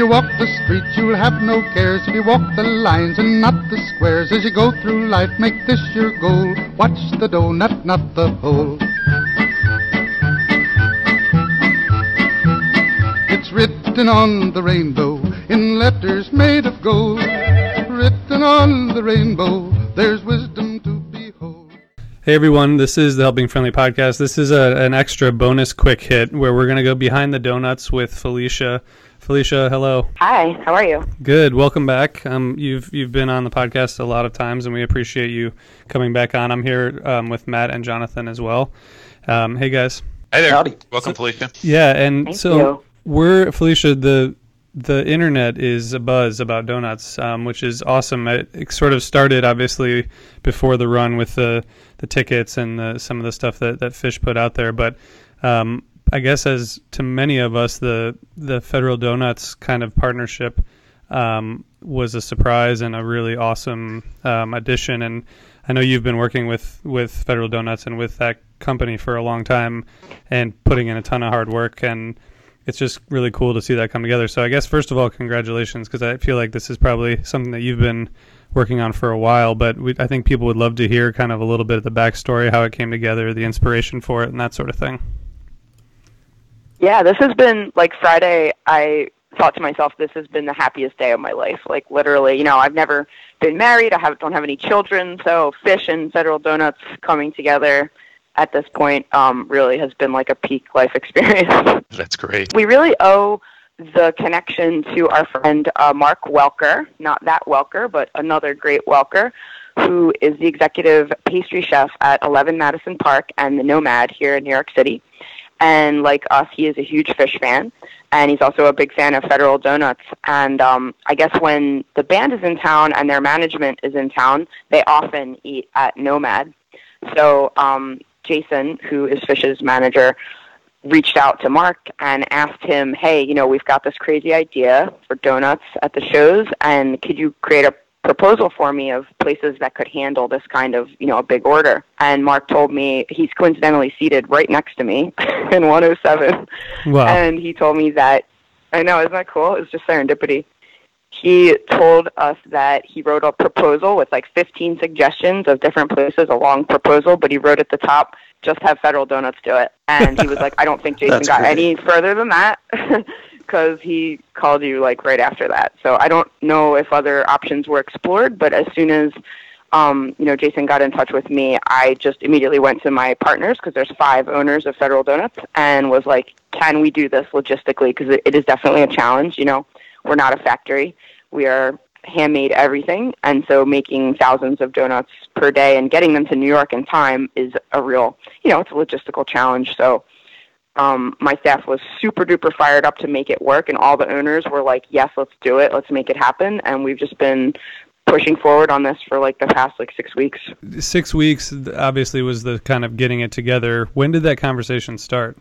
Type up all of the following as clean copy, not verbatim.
you walk the streets, you'll have no cares. If you walk the lines and not the squares, as you go through life, make this your goal. Watch the donut, not the hole. It's written on the rainbow in letters made of gold. Written on the rainbow, there's wisdom to behold. Hey everyone, this is the Helping Friendly Podcast. This is an extra bonus quick hit where we're going to go behind the donuts with Felicia. Felicia, hello. Hi, how are you? Good, welcome back. You've been on the podcast a lot of times, and we appreciate you coming back on. I'm here with Matt and Jonathan as well. Hey guys. Hey there. Howdy. Welcome, Felicia. Yeah, and Thank so you. we're Felicia. The internet is abuzz about donuts, which is awesome. It sort of started obviously before the run with the tickets and some of the stuff that Fish put out there, but I guess as to many of us, the Federal Donuts kind of partnership was a surprise and a really awesome addition. And I know you've been working with Federal Donuts and with that company for a long time and putting in a ton of hard work, and it's just really cool to see that come together. So I guess first of all, congratulations, because I feel like this is probably something that you've been working on for a while, but I think people would love to hear kind of a little bit of the backstory, how it came together, the inspiration for it, and that sort of thing. Yeah, this has been, like, Friday, I thought to myself, this has been the happiest day of my life. Like, literally, I've never been married, don't have any children, so Fish and Federal Donuts coming together at this point really has been like a peak life experience. That's great. We really owe the connection to our friend Mark Welker, not that Welker, but another great Welker, who is the executive pastry chef at 11 Madison Park and the Nomad here in New York City. And like us, he is a huge Fish fan, and he's also a big fan of Federal Donuts. And I guess when the band is in town and their management is in town, they often eat at Nomad. So Jason, who is Fish's manager, reached out to Mark and asked him, hey, we've got this crazy idea for donuts at the shows, and could you create a proposal for me of places that could handle this kind of, a big order? And Mark told me, he's coincidentally seated right next to me in 107. Wow. And he told me that, I know, isn't that cool? It's just serendipity. He told us that he wrote a proposal with like 15 suggestions of different places, a long proposal, but he wrote at the top, just have Federal Donuts do it. And he was like, I don't think Jason got any further than that, because he called you like right after that. So I don't know if other options were explored, but as soon as Jason got in touch with me, I just immediately went to my partners, because there's 5 owners of Federal Donuts, and was like, can we do this logistically? Because it is definitely a challenge. We're not a factory. We are handmade everything, and so making thousands of donuts per day and getting them to New York in time is a real, it's a logistical challenge. So my staff was super duper fired up to make it work, and all the owners were like, yes, let's do it. Let's make it happen. And we've just been pushing forward on this for like the past 6 weeks. 6 weeks obviously was the kind of getting it together. When did that conversation start?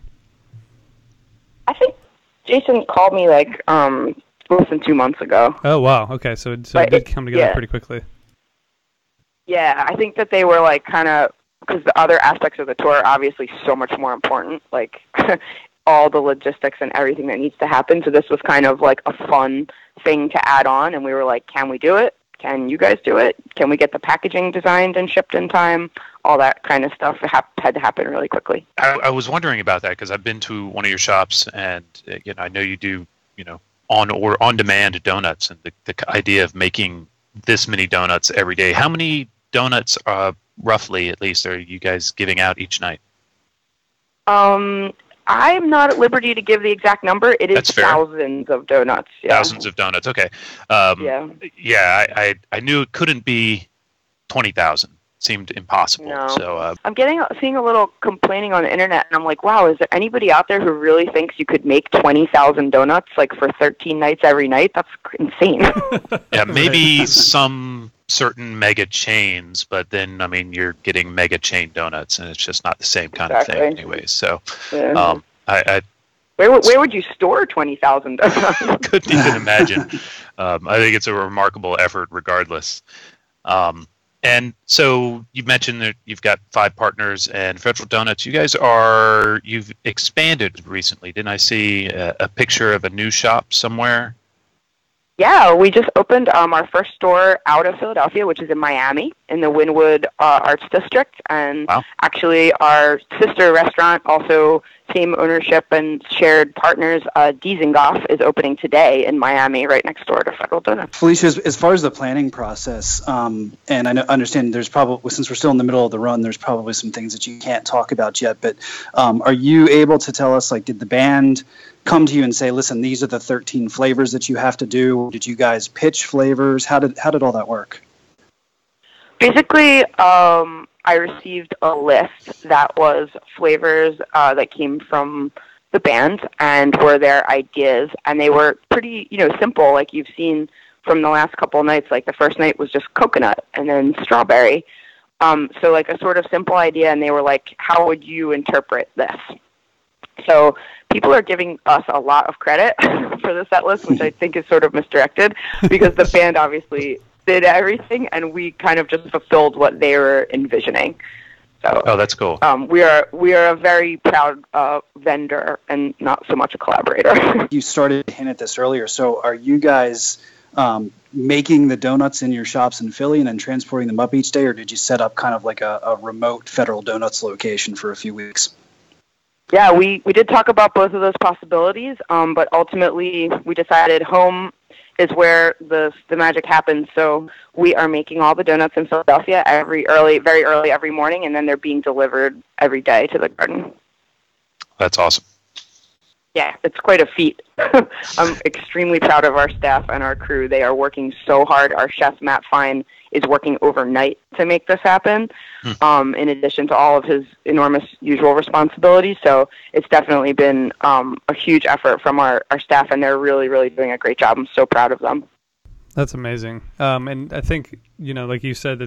I think Jason called me like less than 2 months ago. Oh, wow. Okay, so it did come together pretty quickly. Yeah, I think that they were like kind of, because the other aspects of the tour are obviously so much more important, like all the logistics and everything that needs to happen. So this was kind of like a fun thing to add on, and we were like, can we do it? Can you guys do it? Can we get the packaging designed and shipped in time? All that kind of stuff had to happen really quickly. I was wondering about that, because I've been to one of your shops, and I know you do, on-demand donuts, and the idea of making this many donuts every day. How many donuts, roughly, at least, are you guys giving out each night? I'm not at liberty to give the exact number. It is thousands of donuts. Yeah. Thousands of donuts. Okay. Yeah, I knew it couldn't be 20,000. Seemed impossible. No. So I'm seeing a little complaining on the internet, and I'm like, wow, is there anybody out there who really thinks you could make 20,000 donuts like for 13 nights every night? That's insane. Yeah, maybe some certain mega chains, but then you're getting mega chain donuts, and it's just not the same kind of thing, anyways. So, yeah. Where would you store 20,000 donuts? Couldn't even imagine. I think it's a remarkable effort, regardless. And so you mentioned that you've got 5 partners and Federal Donuts. You've expanded recently. Didn't I see a picture of a new shop somewhere? Yeah, we just opened our first store out of Philadelphia, which is in Miami, in the Wynwood Arts District. And Wow. actually, our sister restaurant, also same ownership and shared partners, Diezengoff, is opening today in Miami, right next door to Federal Donuts. Felicia, as far as the planning process, and I understand there's probably, since we're still in the middle of the run, there's probably some things that you can't talk about yet, but are you able to tell us, like, did the band come to you and say, listen, these are the 13 flavors that you have to do? Did you guys pitch flavors? How did all that work? Basically, I received a list that was flavors that came from the band and were their ideas, and they were pretty, simple, like you've seen from the last couple of nights. Like the first night was just coconut and then strawberry. So like a sort of simple idea, and they were like, how would you interpret this? So people are giving us a lot of credit for the set list, which I think is sort of misdirected, because the band obviously did everything, and we kind of just fulfilled what they were envisioning. So, Oh, that's cool. we are a very proud vendor and not so much a collaborator. You started to hint at this earlier. So are you guys making the donuts in your shops in Philly and then transporting them up each day, or did you set up kind of like a remote Federal Donuts location for a few weeks? Yeah, we did talk about both of those possibilities, but ultimately we decided home is where the magic happens. So we are making all the donuts in Philadelphia very early every morning, and then they're being delivered every day to the garden. That's awesome. Yeah, it's quite a feat. I'm extremely proud of our staff and our crew. They are working so hard. Our chef, Matt Fine, is working overnight to make this happen, in addition to all of his enormous usual responsibilities. So it's definitely been a huge effort from our staff, and they're really, really doing a great job. I'm so proud of them. That's amazing. And I think, like you said,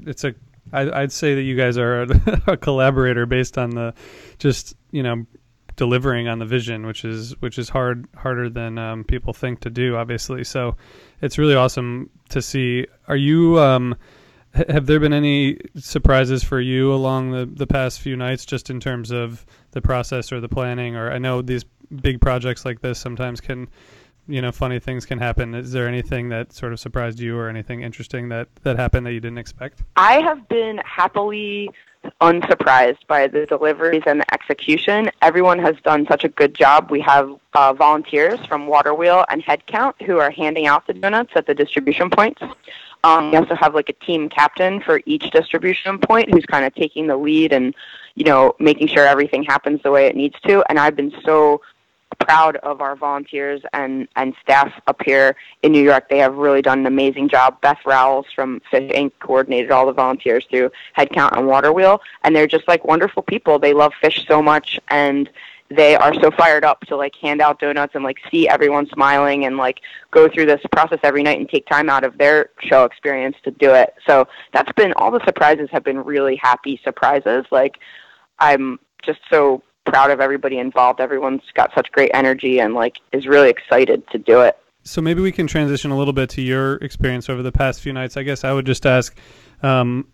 I'd say that you guys are a collaborator based on the just, delivering on the vision, which is harder than people think to do, obviously. So it's really awesome to see. Are you have there been any surprises for you along the past few nights, just in terms of the process or the planning? Or I know these big projects like this sometimes can, funny things can happen. Is there anything that sort of surprised you, or anything interesting that happened that you didn't expect? I have been happily unsurprised by the deliveries and the execution. Everyone has done such a good job. We have volunteers from Waterwheel and Headcount who are handing out the donuts at the distribution points. We also have like a team captain for each distribution point who's kind of taking the lead and, making sure everything happens the way it needs to. And I've been so proud of our volunteers and staff up here in New York. They have really done an amazing job. Beth Rowles from Fish Inc. coordinated all the volunteers through Headcount and Waterwheel, and they're just like wonderful people. They love fish so much, and they are so fired up to like hand out donuts and like see everyone smiling and like go through this process every night and take time out of their show experience to do it. So that's been, all the surprises have been really happy surprises. Like, I'm just so proud of everybody involved. Everyone's got such great energy and like is really excited to do it. So maybe we can transition a little bit to your experience over the past few nights. I guess I would just ask, have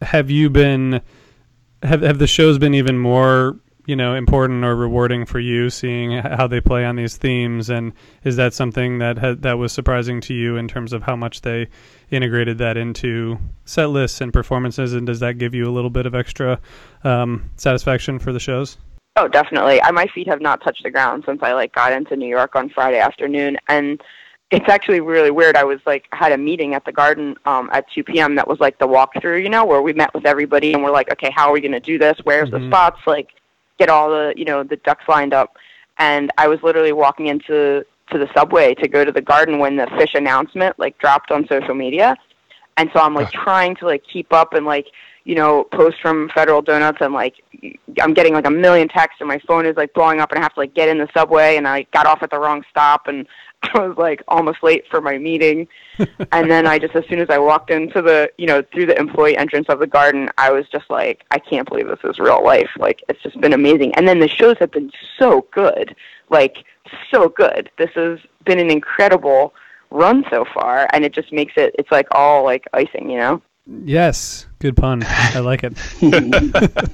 the shows been even more, important or rewarding for you, seeing how they play on these themes? And is that something that was surprising to you in terms of how much they integrated that into set lists and performances? And does that give you a little bit of extra satisfaction for the shows? Oh, definitely. My feet have not touched the ground since I got into New York on Friday afternoon, and it's actually really weird. I was had a meeting at the Garden at 2 p.m. that was the walkthrough, where we met with everybody and we're like, okay, how are we going to do this? Where's the spots? Get all the the ducks lined up. And I was literally walking into the subway to go to the Garden when the fish announcement dropped on social media, and so I'm trying to keep up and post from Federal Donuts, and I'm getting a million texts, and my phone is blowing up, and I have to get in the subway, and I got off at the wrong stop, and I was almost late for my meeting. And then as soon as I walked into the through the employee entrance of the Garden, I was just I can't believe this is real life. It's just been amazing. And then the shows have been so good, so good. This has been an incredible run so far, and it just makes it's all icing, Yes, good pun. I like it.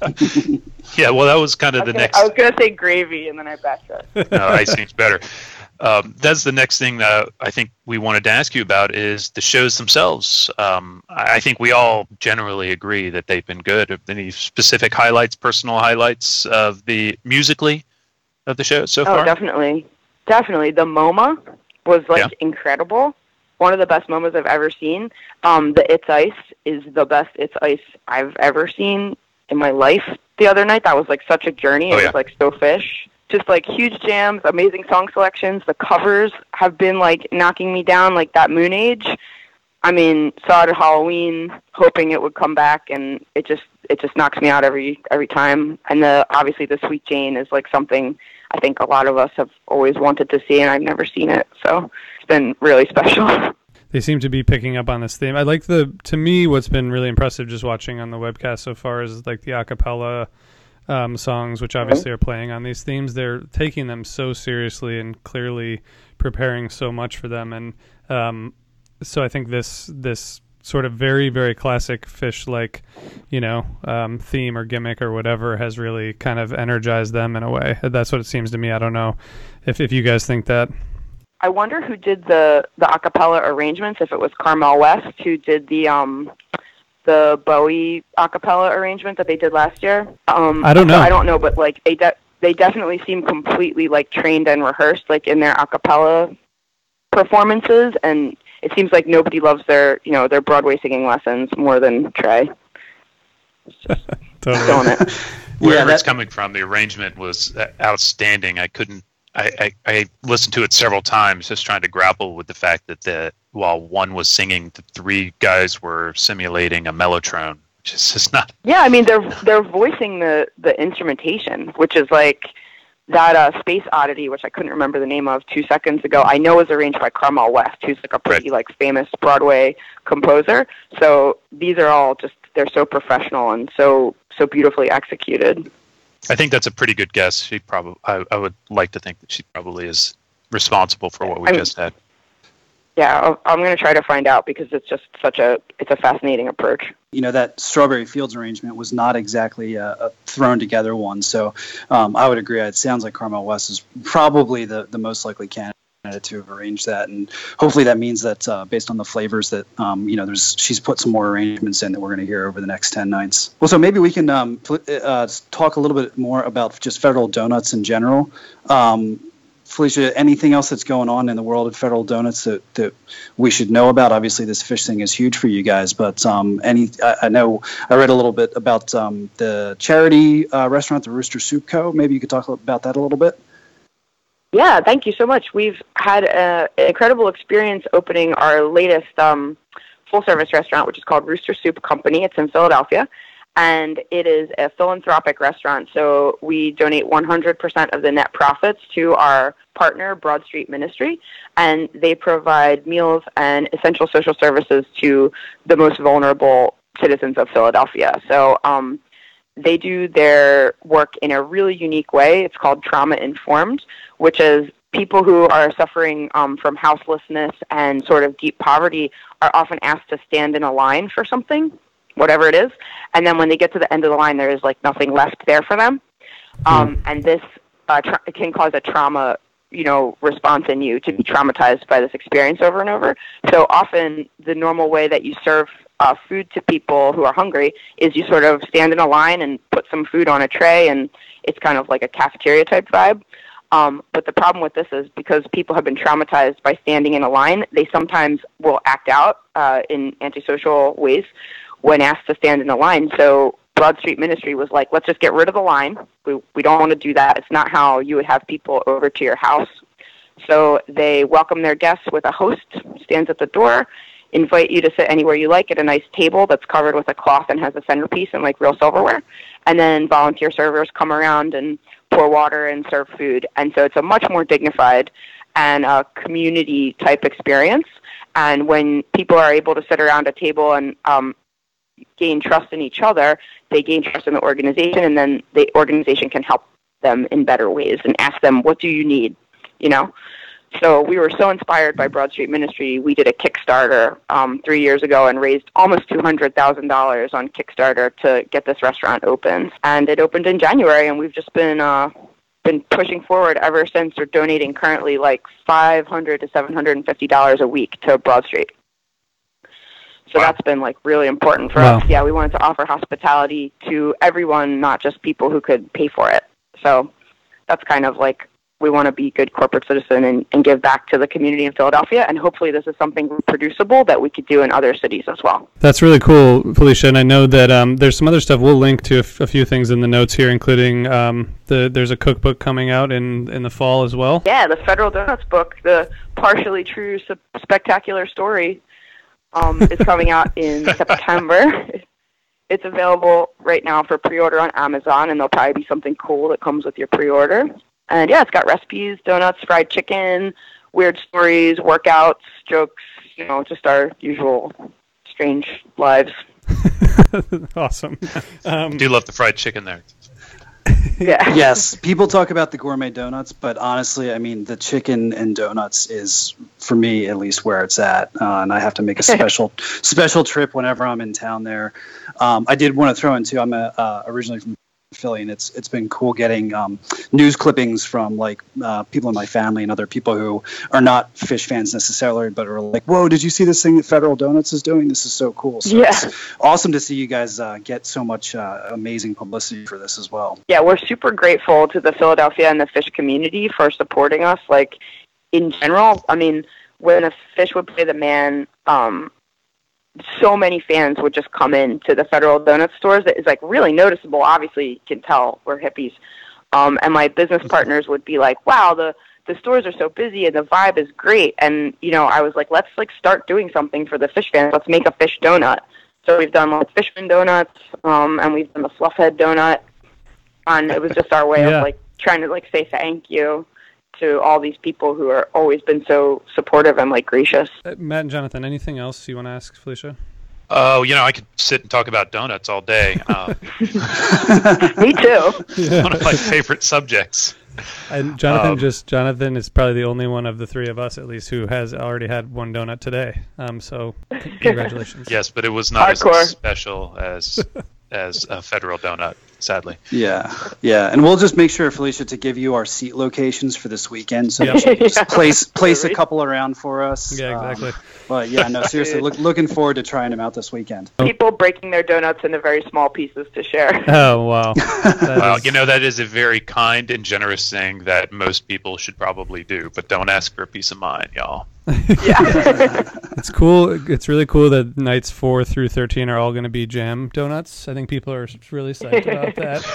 Yeah, well, that was kind of the next. I was going to say gravy, and then I backtracked. No, icing's better. That's the next thing that I think we wanted to ask you about is the shows themselves. I think we all generally agree that they've been good. Any specific highlights, personal highlights of the musically of the show so far? Oh, definitely. Definitely. The MoMA was incredible. One of the best MoMAs I've ever seen. The It's Ice is the best It's Ice I've ever seen in my life. The other night, that was like such a journey. It was like so fish. Just like huge jams, amazing song selections. The covers have been like knocking me down, like that Moon Age. I mean, saw it at Halloween, hoping it would come back, and it just knocks me out every time. And obviously the Sweet Jane is like something I think a lot of us have always wanted to see, and I've never seen it, so it's been really special. They seem to be picking up on this theme. I like to me, what's been really impressive just watching on the webcast so far is like the a cappella songs, which obviously are playing on these themes. They're taking them so seriously and clearly preparing so much for them. And so I think this sort of very, very classic Fish-like, theme or gimmick or whatever has really kind of energized them in a way. That's what it seems to me. I don't know if you guys think that. I wonder who did the a cappella arrangements, if it was Carmel West who did the Bowie a cappella arrangement that they did last year. I don't know. I don't know, but like they definitely seem completely like trained and rehearsed like in their a cappella performances, and it seems like nobody loves their Broadway singing lessons more than Trey. Totally. Wherever it's coming from, the arrangement was outstanding. I listened to it several times, just trying to grapple with the fact that while one was singing, the three guys were simulating a mellotron, which is just not. Yeah, I mean they're voicing the instrumentation, which is like that Space Oddity, which I couldn't remember the name of 2 seconds ago. I know was arranged by Carmel West, who's like a pretty like famous Broadway composer. So these are all they're so professional and so beautifully executed. I think that's a pretty good guess. I would like to think that she probably is responsible for what we just had. Yeah, I'm going to try to find out because it's just it's a fascinating approach. That Strawberry Fields arrangement was not exactly a thrown together one. So I would agree. It sounds like Carmel West is probably the most likely candidate to have arranged that, and hopefully that means that based on the flavors that she's put some more arrangements in that we're going to hear over the next 10 nights. Well, so maybe we can talk a little bit more about just Federal Donuts in general. Felicia, anything else that's going on in the world of Federal Donuts that we should know about? Obviously, this fish thing is huge for you guys, but I know I read a little bit about the charity restaurant, the Rooster Soup Co. Maybe you could talk about that a little bit. Yeah, thank you so much. We've had an incredible experience opening our latest full-service restaurant, which is called Rooster Soup Company. It's in Philadelphia, and it is a philanthropic restaurant. So we donate 100% of the net profits to our partner, Broad Street Ministry, and they provide meals and essential social services to the most vulnerable citizens of Philadelphia. So they do their work in a really unique way. It's called Trauma Informed, which is people who are suffering from houselessness and sort of deep poverty are often asked to stand in a line for something, whatever it is. And then when they get to the end of the line, there is like nothing left there for them. And this can cause a trauma, response in you to be traumatized by this experience over and over. So often the normal way that you serve food to people who are hungry is you sort of stand in a line and put some food on a tray, and it's kind of like a cafeteria type vibe. But the problem with this is because people have been traumatized by standing in a line, they sometimes will act out in antisocial ways when asked to stand in a line. So Broad Street Ministry was like, let's just get rid of the line. We don't want to do that. It's not how you would have people over to your house. So they welcome their guests with a host, stands at the door, invite you to sit anywhere you like at a nice table that's covered with a cloth and has a centerpiece and like real silverware. And then volunteer servers come around and pour water and serve food. And so it's a much more dignified and a community type experience. And when people are able to sit around a table and gain trust in each other, they gain trust in the organization, and then the organization can help them in better ways and ask them, what do you need? So we were so inspired by Broad Street Ministry, we did a Kickstarter 3 years ago and raised almost $200,000 on Kickstarter to get this restaurant open. And it opened in January, and we've just been been pushing forward ever since. They're donating currently like $500 to $750 a week to Broad Street. So that's been like really important for us. Yeah, we wanted to offer hospitality to everyone, not just people who could pay for it. So that's kind of like, we want to be good corporate citizen and give back to the community in Philadelphia. And hopefully this is something reproducible that we could do in other cities as well. That's really cool, Felicia. And I know that there's some other stuff. We'll link to a few things in the notes here, including there's a cookbook coming out in the fall as well. Yeah, the Federal Donuts book, the partially true spectacular story, is coming out in September. It's available right now for pre-order on Amazon, and there'll probably be something cool that comes with your pre-order. And yeah, it's got recipes, donuts, fried chicken, weird stories, workouts, jokes, just our usual strange lives. Awesome. Do love the fried chicken there. Yeah. Yes, people talk about the gourmet donuts, but honestly, I mean, the chicken and donuts is, for me at least, where it's at. And I have to make a special trip whenever I'm in town there. I did want to throw in, too, I'm originally from Philly, and it's been cool getting news clippings from like people in my family and other people who are not fish fans necessarily, but are like, "Whoa, did you see this thing that Federal Donuts is doing? This is so cool!" So yeah. It's awesome to see you guys get so much amazing publicity for this as well. Yeah, we're super grateful to the Philadelphia and the fish community for supporting us. Like in general, I mean, when a fish would play the man, so many fans would just come in to the Federal Donut stores. That is like really noticeable. Obviously, you can tell we're hippies. And my business partners would be like, "Wow, the stores are so busy and the vibe is great." And I was like, "Let's like start doing something for the fish fans. Let's make a fish donut." So we've done like Fishman donuts, and we've done the Fluffhead donut. And it was just our way of like trying to like say thank you to all these people who are always been so supportive and like gracious. Matt and Jonathan, anything else you want to ask Felicia? Oh, I could sit and talk about donuts all day. Me too. Yeah. One of my favorite subjects. And Jonathan is probably the only one of the three of us, at least, who has already had one donut today. So congratulations. Yes, but it was not Hardcore. as special as a Federal Donut, sadly. Yeah, and we'll just make sure, Felicia, to give you our seat locations for this weekend, so Yep. you can just place a couple around for us. Yeah, exactly. But yeah, no, seriously, looking forward to trying them out this weekend. People breaking their donuts into very small pieces to share. Oh, wow. Well, that is a very kind and generous thing that most people should probably do, but don't ask for a piece of mine, y'all. Yeah. It's cool. It's really cool that nights 4 through 13 are all going to be jam donuts. I think people are really psyched about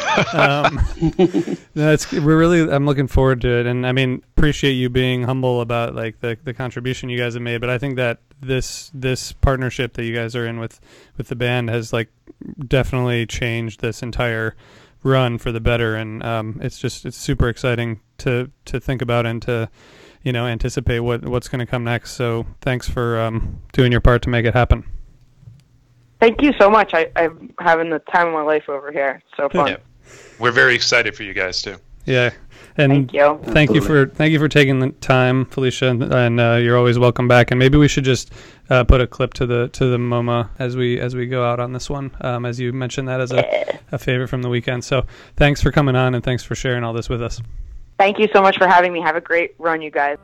that. I'm looking forward to it. And I mean, appreciate you being humble about like the contribution you guys have made. But I think that this partnership that you guys are in with the band has like definitely changed this entire run for the better. And it's super exciting to think about and to anticipate what's going to come next. So thanks for doing your part to make it happen. Thank you so much. I'm having the time of my life over here. So fun. Yeah. We're very excited for you guys too. Yeah, and Thank you. Thank you for taking the time, Felicia, and you're always welcome back. And maybe we should just put a clip to the MoMA as we go out on this one, as you mentioned that as a favorite from the weekend. So thanks for coming on and thanks for sharing all this with us. Thank you so much for having me. Have a great run, you guys.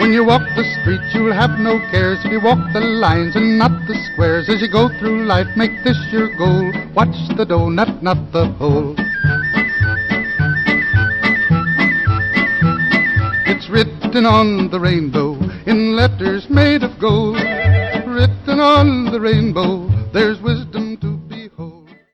When you walk the streets, you'll have no cares if you walk the lines and not the squares. As you go through life, make this your goal. Watch the donut, not the hole. It's written on the rainbow in letters made of gold. Written on the rainbow, there's wisdom to